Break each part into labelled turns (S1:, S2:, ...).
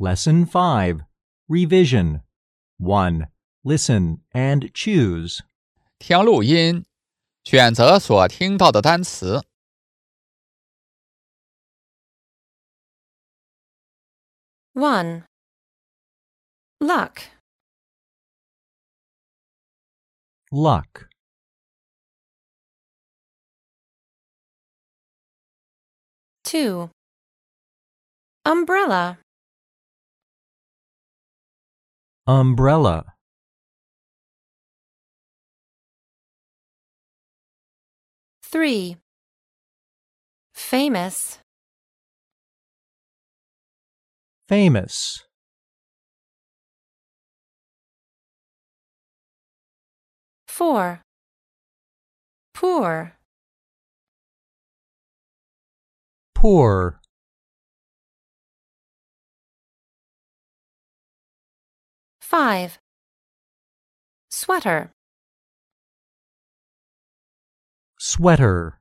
S1: Lesson 5. Revision. 1. Listen and choose.
S2: 听录音，选择所听到的单词。
S3: 1. Luck.
S1: Luck.
S3: 2. Umbrella.
S1: Umbrella.
S3: 3. Famous.
S1: Famous.
S3: 4. Poor.
S1: Poor.
S3: 5. Sweater.
S1: Sweater.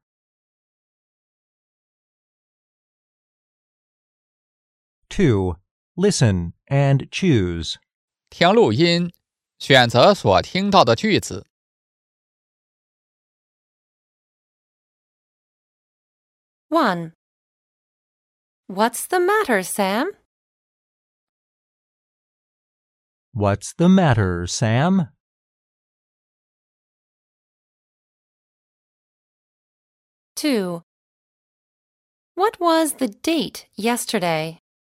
S1: 2. Listen and choose.
S2: 听录音，选择所听到的句子。
S3: 1. What's the matter, Sam?
S1: What's the matter, Sam?
S3: 2. What was the date yesterday?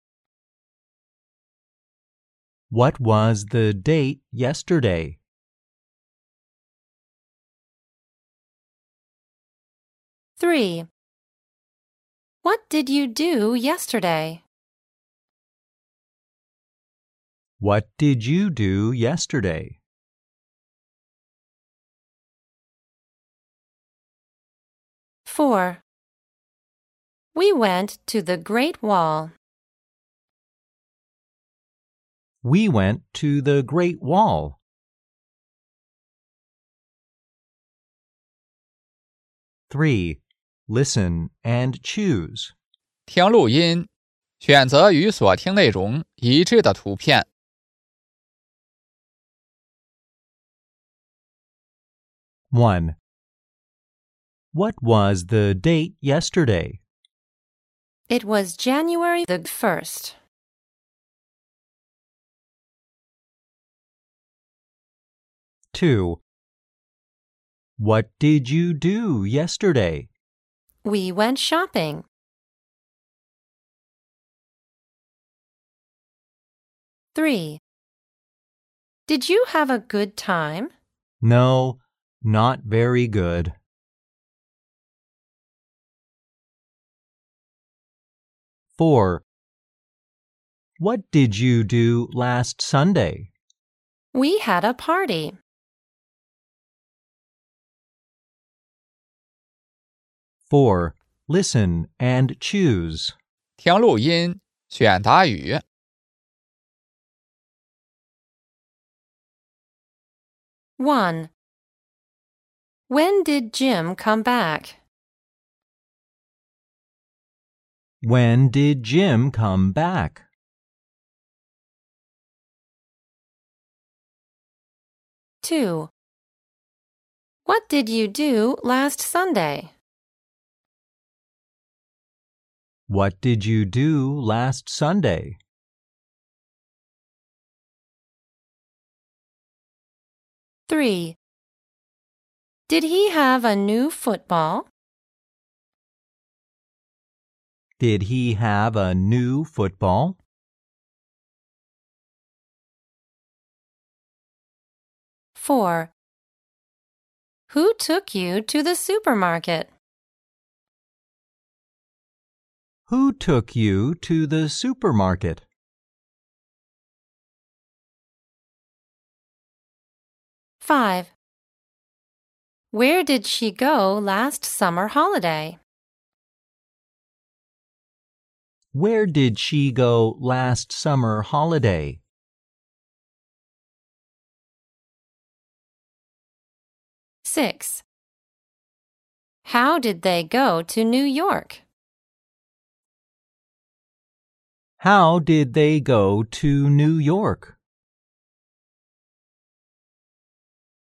S1: What was the date yesterday?
S3: 3. What did you do yesterday?
S1: What did you do yesterday?
S3: 4. We went to the Great Wall.
S1: We went to the Great Wall. 3. Listen and choose.
S2: 听录音，选择与所听内容一致的图片。
S1: 1. What was the date yesterday?
S3: It was January the 1st.
S1: 2. What did you do yesterday?
S3: We went shopping. 3. Did you have a good time?
S1: No, not very good. 4. What did you do last Sunday?
S3: We had a party.
S1: 4. Listen and choose.
S2: 听录音，选答语。
S3: 1. When did Jim come back?
S1: When did Jim come back?
S3: 2. What did you do last Sunday?
S1: What did you do last Sunday?
S3: 3. Did he have a new football?
S1: Did he have a new football?
S3: 4. Who took you to the supermarket?
S1: Who took you to the supermarket?
S3: 5. Where did she go last summer holiday?
S1: Where did she go last summer holiday?
S3: 6. How did they go to New York?
S1: How did they go to New York?